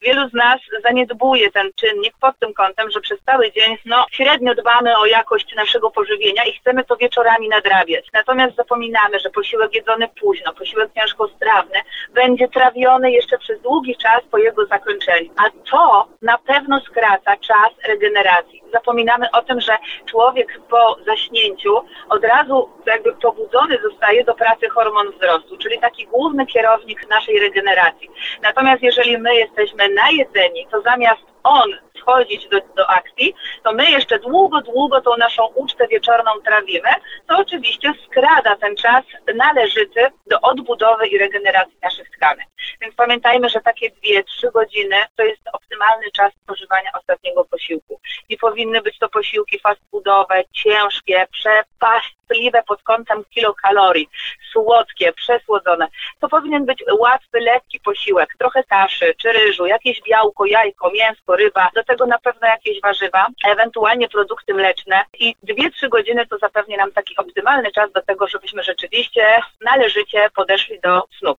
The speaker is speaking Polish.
Wielu z nas zaniedbuje ten czynnik pod tym kątem, że przez cały dzień średnio dbamy o jakość naszego pożywienia i chcemy to wieczorami nadrabiać. Natomiast zapominamy, że posiłek jedzony późno, posiłek ciężkostrawny będzie trawiony jeszcze przez długi czas po jego zakończeniu. A to na pewno skraca czas regeneracji. Zapominamy o tym, że człowiek po zaśnięciu od razu jakby pobudzony zostaje do pracy hormon wzrostu, czyli taki główny kierownik naszej regeneracji. Natomiast jeżeli my jesteśmy najedzeni, to zamiast on wchodzić do akcji, to my jeszcze długo tą naszą ucztę wieczorną trawimy, to oczywiście skrada ten czas należyty do odbudowy i regeneracji naszych tkanek. Więc pamiętajmy, że takie 2-3 godziny to jest optymalny czas spożywania ostatniego posiłku. Nie powinny być to posiłki fast foodowe, ciężkie, przepastliwe pod kątem kilokalorii, słodkie, przesłodzone. To powinien być łatwy, lekki posiłek, trochę kaszy czy ryżu, jakieś białko, jajko, mięsko, ryba, do tego na pewno jakieś warzywa, ewentualnie produkty mleczne i 2-3 godziny to zapewni nam taki optymalny czas do tego, żebyśmy rzeczywiście należycie podeszli do snu.